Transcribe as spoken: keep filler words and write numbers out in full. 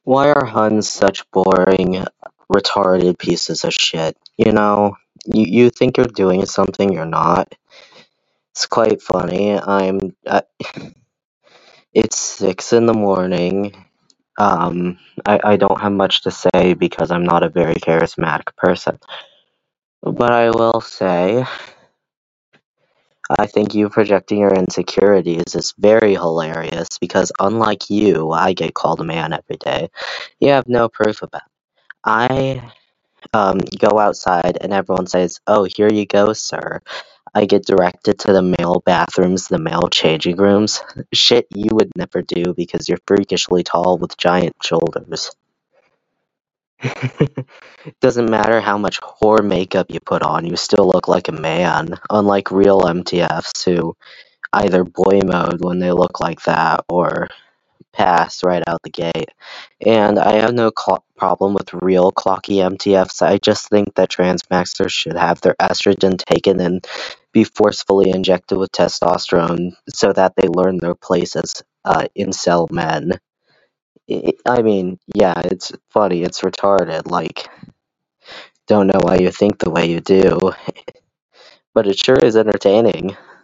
Why are Huns such boring, retarded pieces of shit? You know, you, you think you're doing something, you're not. It's quite funny. I'm. Uh, it's six in the morning. Um, I, I don't have much to say because I'm not a very charismatic person. But I will say, I think you projecting your insecurities is very hilarious because unlike you, I get called a man every day. You have no proof of that. I um, go outside and everyone says, "Oh, here you go, sir." I get directed to the male bathrooms, the male changing rooms. Shit you would never do because you're freakishly tall with giant shoulders. Doesn't matter how much whore makeup you put on, you still look like a man, unlike real M T Fs who either boy mode when they look like that or pass right out the gate. And I have no cl- problem with real clocky M T Fs. I just think that transmaxers should have their estrogen taken and be forcefully injected with testosterone so that they learn their place as uh, incel men. I I mean, yeah, it's funny, it's retarded. Like, don't know why you think the way you do, but it sure is entertaining.